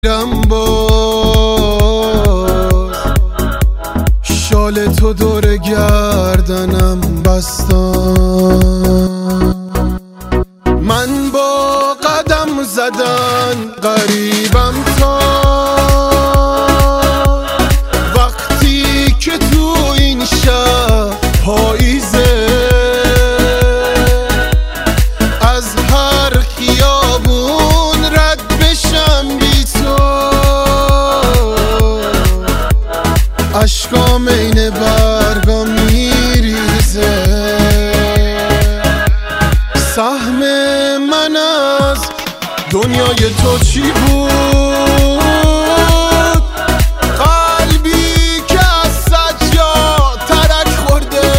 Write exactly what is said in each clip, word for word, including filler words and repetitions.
رم باز شال تو دور گردنم بستم، من با قدم زدن غریبم تا وقتی که تو این شهر پاییزه، از هر خیابون رد بشم بی تو، عشقام این برگا میریزه. سهم من از دنیای تو چی بود؟ قلبی که از سجاد ترک خورده،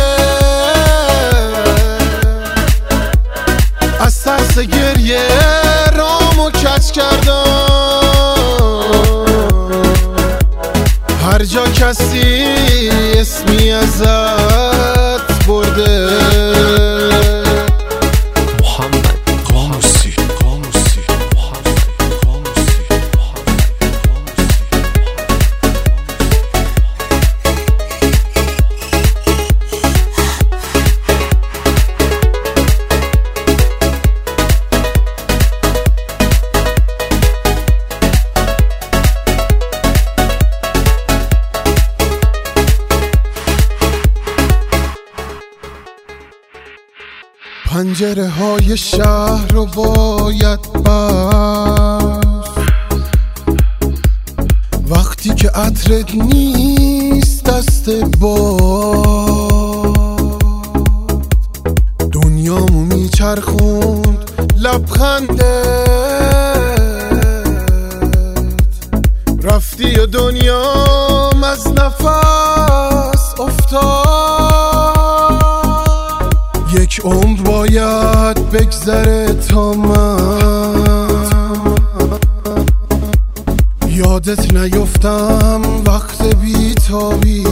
از ترس گریه رامو کج کردم، هر جا کسی اسمی ازت برده. پنجره های شهر رو باید بست وقتی که عطرت نیست دست باد، دنیامو میچرخوند لبخندت، رفتی و دنیام از نفس افتاد، یک عمر باید بگذره تا من یادت نیفتم وقت بیتابی،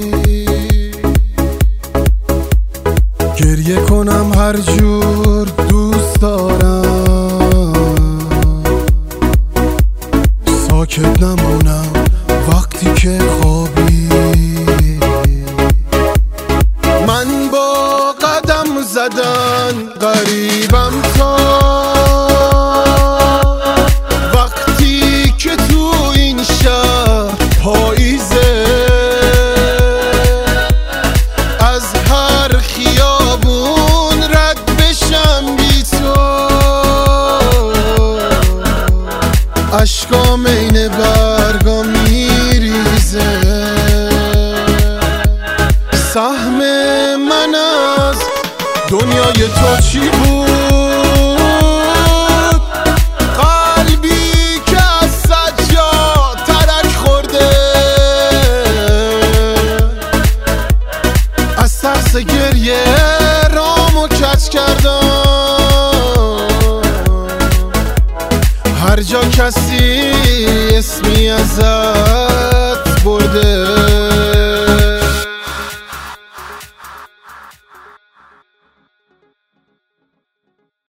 گریه کنم هر جور دوست دارم، ساکت نمونم وقتی که خوابی، من با قدم زدن غریبم تا وقتی که تو این شهر پاییزه، از هر خیابون رد بشم بی تو، عشقام این برگا میریزه. سهم من از دنیای تو چی بود؟ قلبی که از سجاد ترک خورده، از ترس گریه رامو کج کردم، هر جا کسی اسمی ازت